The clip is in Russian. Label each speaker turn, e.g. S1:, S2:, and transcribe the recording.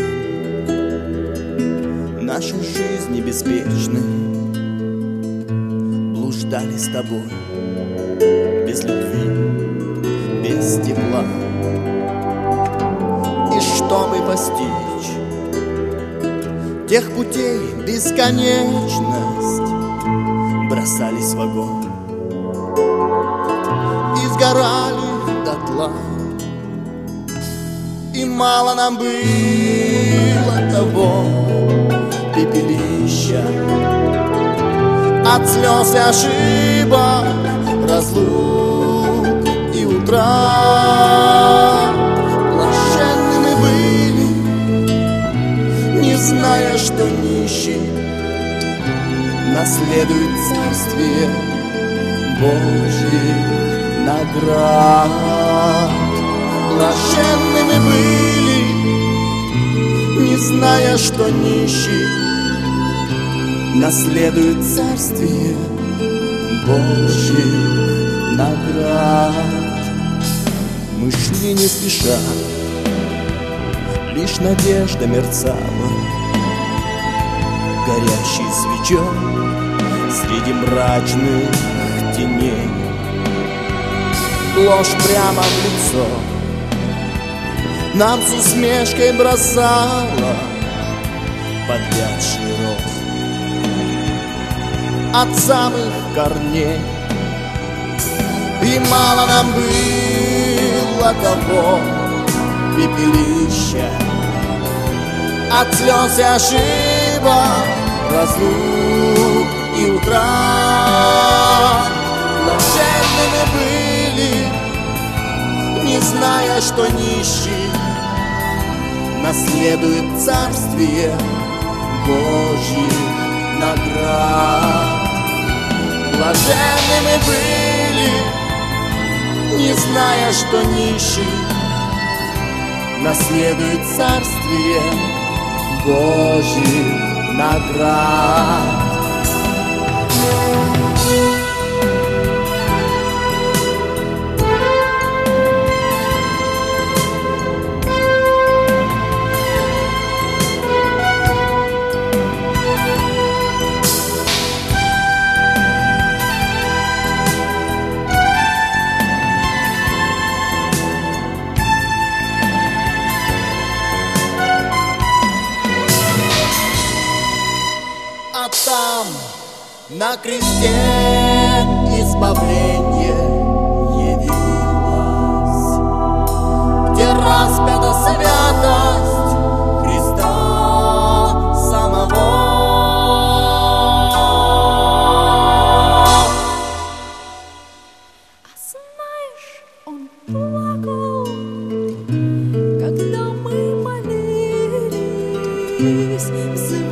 S1: Наши жизни беспечны, блуждали с тобой без любви, без тепла. И что мы постичь? Тех путей бесконечность. Бросались в огонь и сгорали дотла. И мало нам было того пепелища от слез и ошибок, разлук и утрат. Блаженны мы были, не зная, что нищий наследует царствие Божьих наград. Блаженны мы были, не зная, что нищий наследует царствие Божьих наград. Мы шли не спеша, лишь надежда мерцала горящей свечой среди мрачных теней. Ложь прямо в лицо нам с усмешкой бросала подвядший рост от самых корней. И мало нам было того пепелища от слез и ошибок, разлук и утрат. Блаженны мы были, не зная, что нищий наследует царствие Божьих наград. Блаженны мы были, не зная, что нищий наследует царствие Божьих наград. А там на кресте избавление явилось, где распята святость Христа самого.
S2: А знаешь, он плакал, когда мы молились.